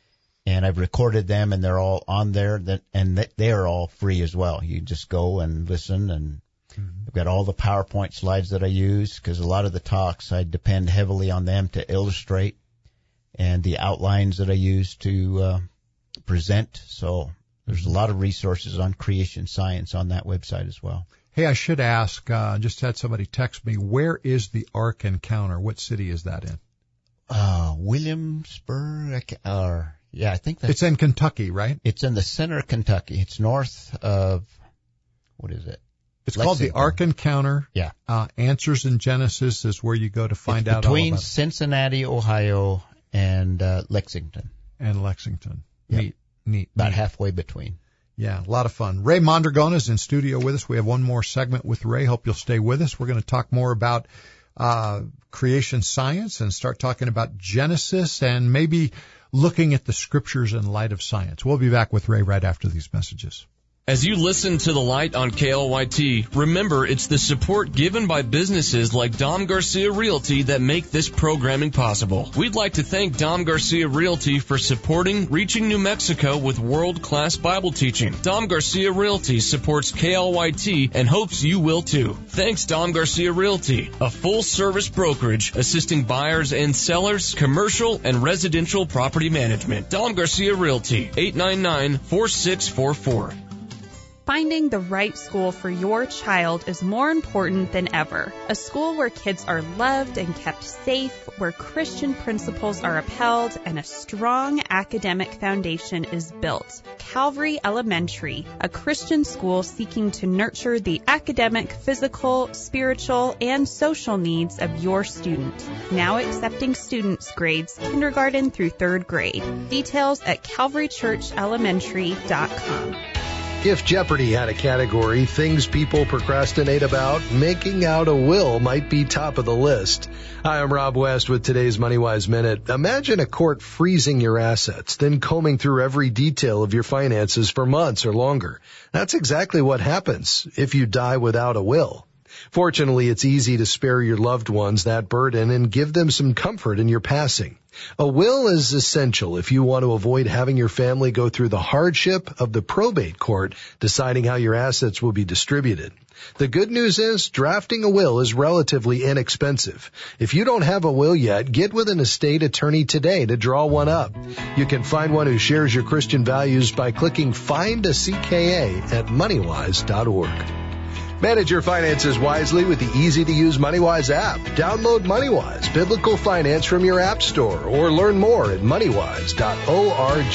and I've recorded them, and they're all on there, that, and they are all free as well. You just go and listen, and mm-hmm. I've got all the PowerPoint slides that I use, because a lot of the talks, I depend heavily on them to illustrate, and the outlines that I use to uh, present. So there's a lot of resources on creation science on that website as well. Hey, I should ask, uh, just had somebody text me, where is the Ark Encounter? What city is that in? Uh, Williamsburg, or, yeah, I think that's... It's in Kentucky, right? It's in the center of Kentucky. It's north of, what is it? It's Lexington. called the Ark Encounter. Yeah. Uh, Answers in Genesis is where you go to find it's out all about it. Between Cincinnati, Ohio, and uh, Lexington. And Lexington. Yep. Neat, neat. About neat. halfway between. Yeah, a lot of fun. Ray Mondragon is in studio with us. We have one more segment with Ray. Hope you'll stay with us. We're going to talk more about uh creation science and start talking about Genesis and maybe looking at the scriptures in light of science. We'll be back with Ray right after these messages. As you listen to The Light on K L Y T, remember it's the support given by businesses like Dom Garcia Realty that make this programming possible. We'd like to thank Dom Garcia Realty for supporting Reaching New Mexico with world-class Bible teaching. Dom Garcia Realty supports K L Y T and hopes you will too. Thanks, Dom Garcia Realty, a full-service brokerage assisting buyers and sellers, commercial and residential property management. Dom Garcia Realty, eight nine nine, four six four four. Finding the right school for your child is more important than ever. A school where kids are loved and kept safe, where Christian principles are upheld, and a strong academic foundation is built. Calvary Elementary, a Christian school seeking to nurture the academic, physical, spiritual, and social needs of your student. Now accepting students grades kindergarten through third grade. Details at calvary church elementary dot com. If Jeopardy had a category, things people procrastinate about, making out a will might be top of the list. Hi, I'm Rob West with today's MoneyWise Minute. Imagine a court freezing your assets, then combing through every detail of your finances for months or longer. That's exactly what happens if you die without a will. Fortunately, it's easy to spare your loved ones that burden and give them some comfort in your passing. A will is essential if you want to avoid having your family go through the hardship of the probate court deciding how your assets will be distributed. The good news is drafting a will is relatively inexpensive. If you don't have a will yet, get with an estate attorney today to draw one up. You can find one who shares your Christian values by clicking Find a C K A at moneywise dot org. Manage your finances wisely with the easy-to-use MoneyWise app. Download MoneyWise Biblical Finance from your app store or learn more at moneywise dot org.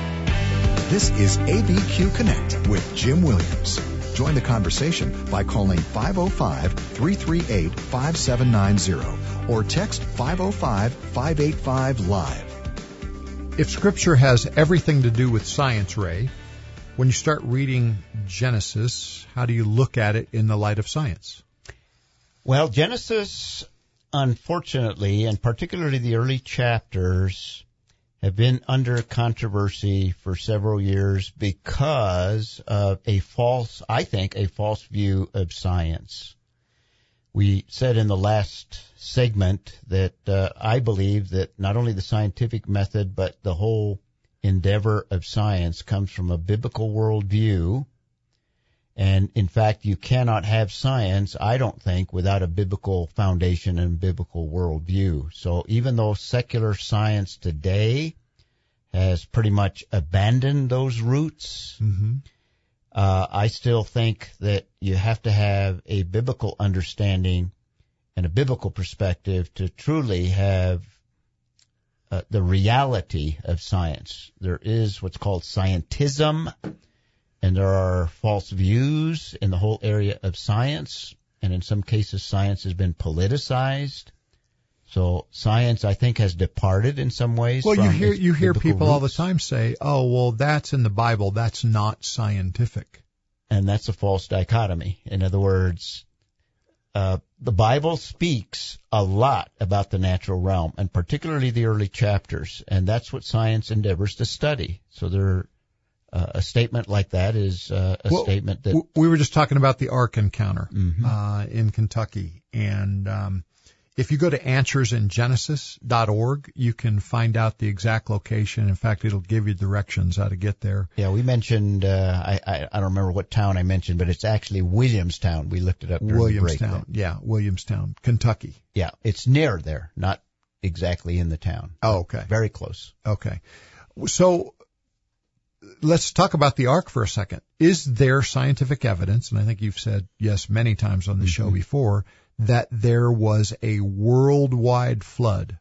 This is A B Q Connect with Jim Williams. Join the conversation by calling five oh five, three three eight, five seven nine zero or text five oh five, five eight five, live. If Scripture has everything to do with science, Ray, when you start reading Genesis, how do you look at it in the light of science? Well, Genesis, unfortunately, and particularly the early chapters, have been under controversy for several years because of a false, I think, a false view of science. We said in the last segment that uh, I believe that not only the scientific method, but the whole endeavor of science comes from a biblical worldview, And in fact, you cannot have science, I don't think, without a biblical foundation and biblical worldview. So even though secular science today has pretty much abandoned those roots, Mm-hmm. uh, I still think that you have to have a biblical understanding and a biblical perspective to truly have uh, the reality of science. There is what's called scientism, and there are false views in the whole area of science, and in some cases science has been politicized. So science, I think, has departed in some ways. Well, from you hear its you hear biblical people all the roots. time say, "Oh, well, that's in the Bible. That's not scientific." And that's a false dichotomy. In other words, uh, the Bible speaks a lot about the natural realm, and particularly the early chapters, and that's what science endeavors to study. So there, uh, a statement like that is uh, a Well, statement that... w- we were just talking about the Ark encounter Mhm. uh, in Kentucky, and um, if you go to answers in genesis dot org, you can find out the exact location. In fact, it'll give you directions how to get there. Yeah, we mentioned, uh, I, I, I don't remember what town I mentioned, but it's actually Williamstown. We looked it up during the break. Williamstown, yeah, Williamstown, Kentucky. Yeah, it's near there, not exactly in the town. Oh, okay. Very close. Okay. So let's talk about the Ark for a second. Is there scientific evidence, and I think you've said yes many times on the Mm-hmm. show before, that there was a worldwide flood?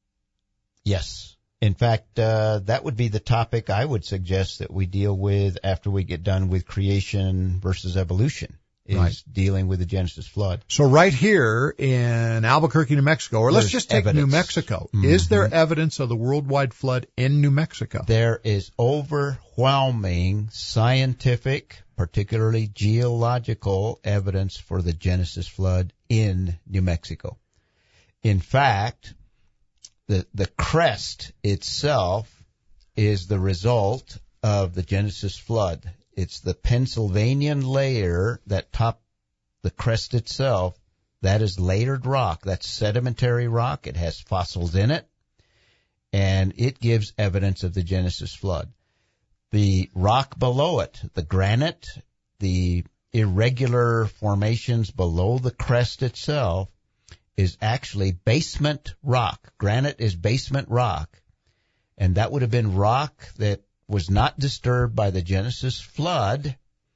Yes. In fact, uh, that would be the topic I would suggest that we deal with after we get done with creation versus evolution, is Right. dealing with the Genesis flood. So right here in Albuquerque, New Mexico, or let's There's just take New evidence. Mexico. Mhm. Is there evidence of the worldwide flood in New Mexico? There is overwhelming scientific, particularly geological evidence for the Genesis flood in New Mexico. In fact, the the crest itself is the result of the Genesis flood. It's the Pennsylvanian layer that top the crest itself. That is layered rock. That's sedimentary rock. It has fossils in it, and it gives evidence of the Genesis flood. The rock below it, the granite, the irregular formations below the crest itself, is actually basement rock. Granite is basement rock, and that would have been rock that was not disturbed by the Genesis flood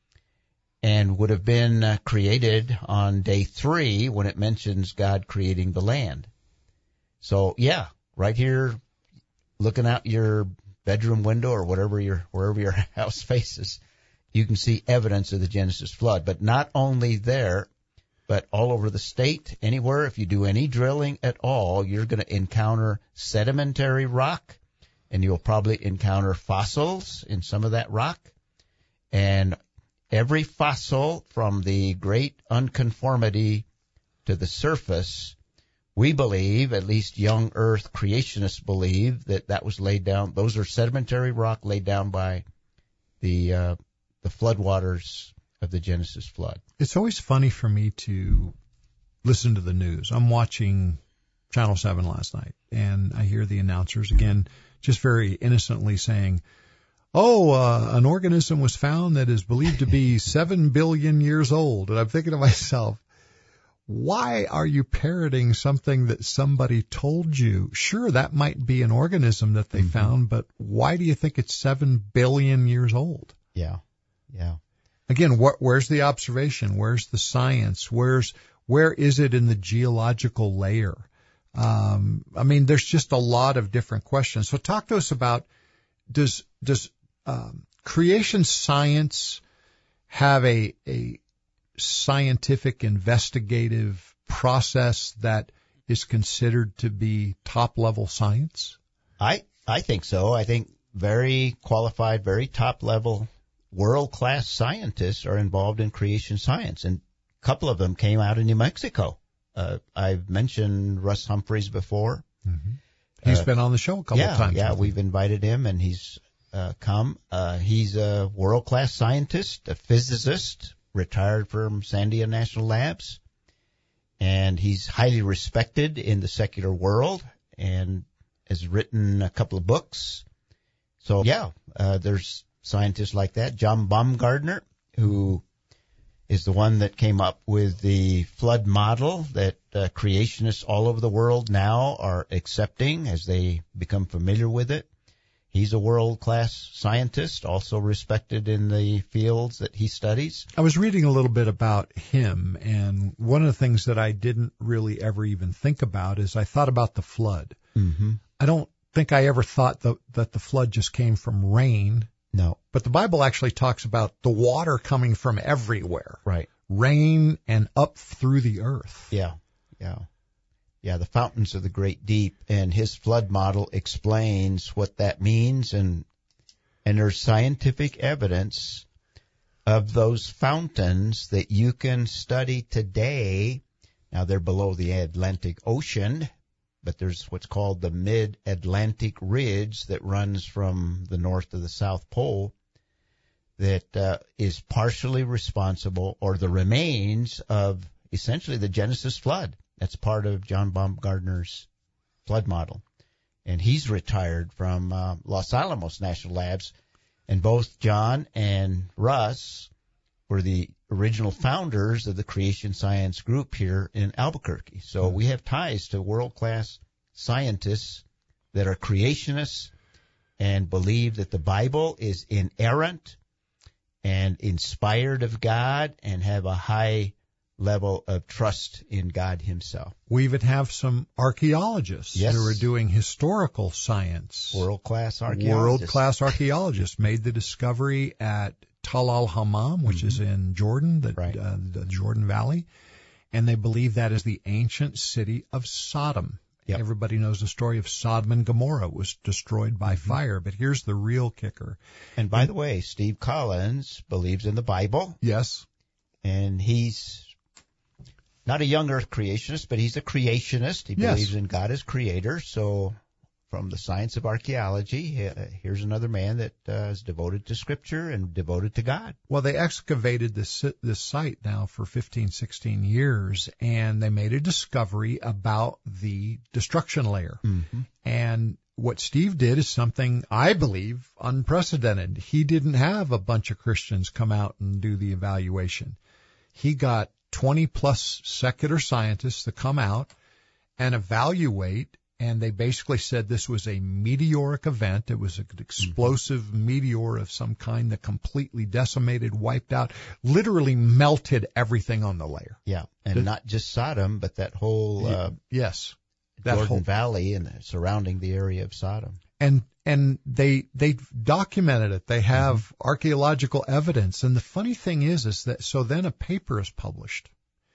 and would have been uh, created on day three when it mentions God creating the land. So, yeah, right here, looking out your bedroom window or whatever your wherever your house faces, you can see evidence of the Genesis flood. But not only there, but all over the state, anywhere, if you do any drilling at all, you're going to encounter sedimentary rock, and you'll probably encounter fossils in some of that rock. And every fossil from the great unconformity to the surface, we believe, at least young earth creationists believe, that that was laid down. Those are sedimentary rock laid down by the uh, the floodwaters of the Genesis flood. It's always funny for me to listen to the news. I'm watching Channel seven last night, and I hear the announcers, again, just very innocently saying, oh, uh, an organism was found that is believed to be seven billion years old. And I'm thinking to myself, why are you parroting something that somebody told you? Sure, that might be an organism that they Mm-hmm. found, but why do you think it's seven billion years old? Yeah, yeah. Again, wh- where's the observation? Where's the science? Where's where is it in the geological layer? Um, I mean, there's just a lot of different questions. So talk to us about, does does um, creation science have a a scientific investigative process that is considered to be top level science? I I think so. I think very qualified, very top level, world class scientists are involved in creation science, and a couple of them came out of New Mexico. Uh, I've mentioned Russ Humphreys before. Mm-hmm. He's Uh, been on the show a couple yeah, of times. Yeah, with we've you. invited him, and he's uh, come. Uh, he's a world class scientist, a physicist, retired from Sandia National Labs, and he's highly respected in the secular world and has written a couple of books. So, yeah, uh, there's scientists like that. John Baumgartner, who is the one that came up with the flood model that uh, creationists all over the world now are accepting as they become familiar with it. He's a world-class scientist, also respected in the fields that he studies. I was reading a little bit about him, and one of the things that I didn't really ever even think about is I thought about the flood. Mm-hmm. I don't think I ever thought the, that the flood just came from rain. No. But the Bible actually talks about the water coming from everywhere. Right. Rain and up through the earth. Yeah, yeah. Yeah, the fountains of the great deep, and his flood model explains what that means, and and there's scientific evidence of those fountains that you can study today. Now, they're below the Atlantic Ocean, but there's what's called the Mid-Atlantic Ridge that runs from the north to the South Pole that uh, is partially responsible, or the remains of essentially the Genesis flood. That's part of John Baumgartner's flood model. And he's retired from uh, Los Alamos National Labs. And both John and Russ were the original founders of the creation science group here in Albuquerque. So we have ties to world-class scientists that are creationists and believe that the Bible is inerrant and inspired of God and have a high level of trust in God himself. We even have some archaeologists yes. who are doing historical science. World-class archaeologists. World-class archaeologists made the discovery at Tal al-Hammam, which mm-hmm. is in Jordan, the, right. uh, the Jordan Valley, and they believe that is the ancient city of Sodom. Yep. Everybody knows the story of Sodom and Gomorrah. It was destroyed by mm-hmm. fire, but here's the real kicker. And by and, the way, Steve Collins believes in the Bible. Yes. And he's not a young earth creationist, but he's a creationist. He yes. believes in God as creator. So from the science of archaeology, here's another man that uh, is devoted to Scripture and devoted to God. Well, they excavated this this site now for fifteen, sixteen years, and they made a discovery about the destruction layer. Mm-hmm. And what Steve did is something, I believe, unprecedented. He didn't have a bunch of Christians come out and do the evaluation. He got twenty plus secular scientists to come out and evaluate, and they basically said this was a meteoric event. It was an explosive mm-hmm. meteor of some kind that completely decimated, wiped out, literally melted everything on the layer. Yeah, and the, not just Sodom, but that whole uh, yes, that Jordan whole, Valley and surrounding the area of Sodom. And and they they documented it. They have mm-hmm. archaeological evidence. And the funny thing is, is that so then a paper is published,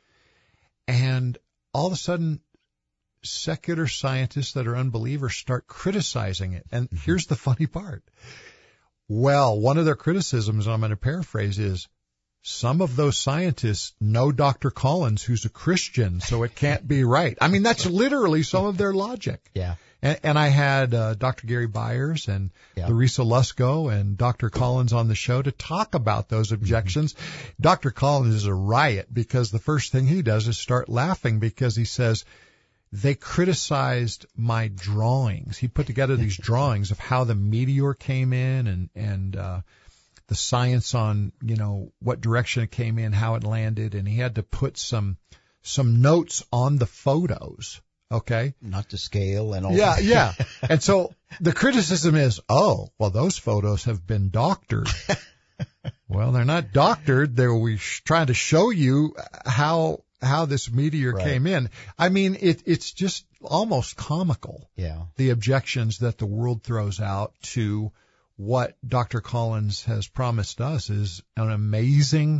and all of a sudden, secular scientists that are unbelievers start criticizing it. And mm-hmm. here's the funny part. Well, one of their criticisms, I'm going to paraphrase, is some of those scientists know Doctor Collins, who's a Christian, so it can't be right. I mean, that's literally some of their logic. Yeah. And, and I had uh, Doctor Gary Byers and yeah. Larissa Lusko and Doctor Collins on the show to talk about those objections. Mm-hmm. Doctor Collins is a riot because the first thing he does is start laughing because he says, they criticized my drawings. He put together these drawings of how the meteor came in and, and, uh, the science on, you know, what direction it came in, how it landed, and he had to put some, some notes on the photos. Okay. Not to scale and all Yeah, that. yeah. And so the criticism is, oh, well, those photos have been doctored. Well, they're not doctored. They were trying to show you how, how this meteor right. came in. I mean, it, it's just almost comical. Yeah. The objections that the world throws out to what Doctor Collins has promised us is an amazing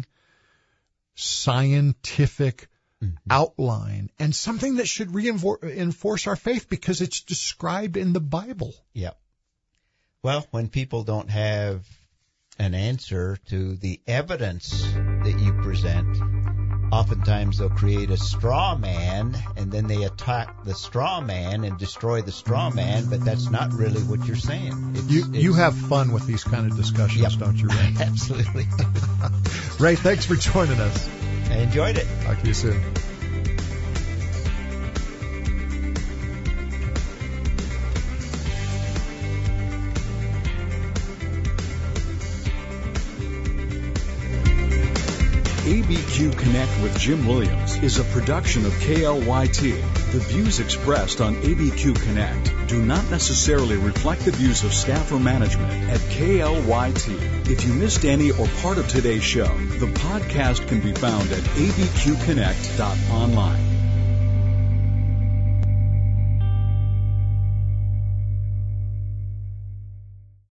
scientific mm-hmm. outline and something that should reinforce our faith because it's described in the Bible. Yeah. Well, when people don't have an answer to the evidence that you present, oftentimes they'll create a straw man and then they attack the straw man and destroy the straw man, but that's not really what you're saying. It's, you it's, you have fun with these kind of discussions, yep. don't you, Ray? Absolutely. Ray, thanks for joining us. I enjoyed it. Talk to you soon. A B Q Connect with Jim Williams is a production of K L Y T. The views expressed on A B Q Connect do not necessarily reflect the views of staff or management at K L Y T. If you missed any or part of today's show, the podcast can be found at a b q connect dot online.